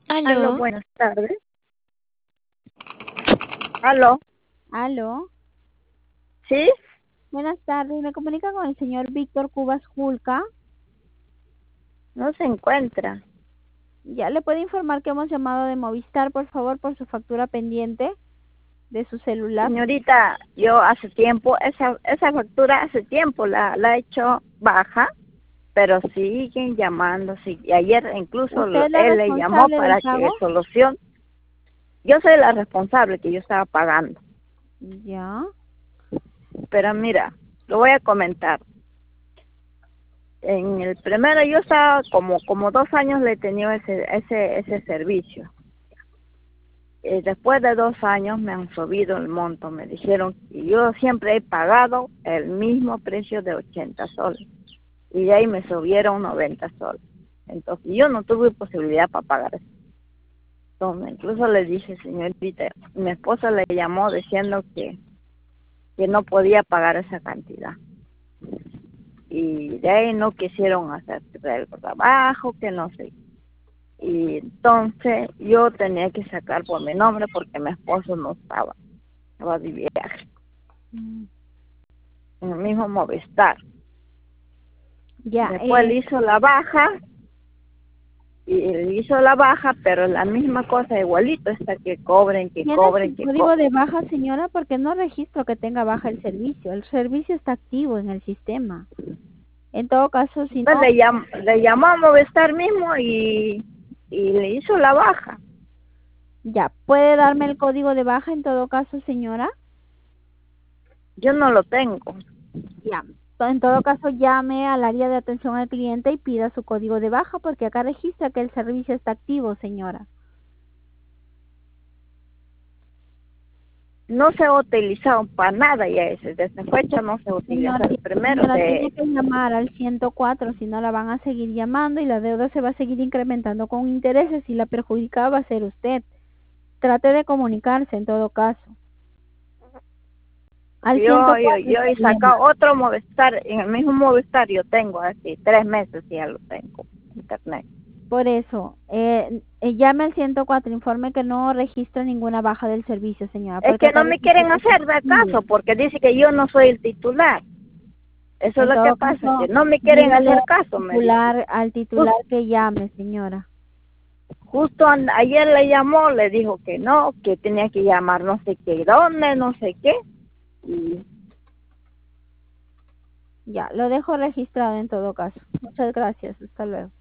Aló, Aló, buenas tardes. Aló, aló. ¿sí? Buenas tardes, me comunica con el señor Víctor Cubas Julca. No se encuentra. Ya le puedo informar que hemos llamado de Movistar, por favor, por su factura pendiente de su celular. Señorita, yo hace tiempo, esa factura hace tiempo la he hecho baja, pero siguen llamando. Sí. Y ayer incluso ¿Usted es la él le llamó responsable del para pago? que solución. Yo soy la responsable que yo estaba pagando. Ya. Pero mira, lo voy a comentar. En el primero yo estaba como 2 años le he tenido ese servicio. Después de 2 años me han subido el monto, me dijeron, y yo siempre he pagado el mismo precio de 80 soles, y de ahí me subieron 90 soles. Entonces yo no tuve posibilidad para pagar eso. Entonces, incluso le dije, señorita, mi esposa le llamó diciendo que no podía pagar esa cantidad. Y de ahí no quisieron hacer el trabajo, que no sé. Y entonces yo tenía que sacar por mi nombre porque mi esposo no estaba de viaje. Mm. En el mismo Movistar. Ya, Después le hizo la baja, y le hizo la baja, pero la misma cosa, igualito, está que cobren, que ¿tiene cobren, su que código cobren. de baja, señora? Porque no registro que tenga baja el servicio. El servicio está activo en el sistema. En todo caso, si Entonces no, le llamó a Movistar mismo y le hizo la baja. ya, ¿puede darme el código de baja en todo caso, señora? Yo no lo tengo. Ya. En todo caso, llame al área de atención al cliente y pida su código de baja porque acá registra que el servicio está activo, señora. No se ha utilizado para nada ya ese. Desde fecha no se utiliza. Señora, El primero señora, tiene de... que llamar al 104, si no la van a seguir llamando y la deuda se va a seguir incrementando con intereses y la perjudicada va a ser usted. Trate de comunicarse en todo caso. Al Yo 104 he puede llamar. sacado otro Movistar, en el mismo Movistar yo tengo así, 3 meses ya lo tengo, internet. Por eso, llame al 104, informe que no registra ninguna baja del servicio, señora, Es porque que acá no me registra quieren que está hacer de activo. caso porque dice que yo no soy el titular. Eso es En lo que todo pasa, que caso, no me quieren dígale hacer caso, me dice. al titular Jus- que llame, señora. Justo ayer le llamó, le dijo que no, que tenía que llamar no sé qué, dónde, no sé qué. Y Ya, lo dejo registrado en todo caso. Muchas gracias. Hasta luego.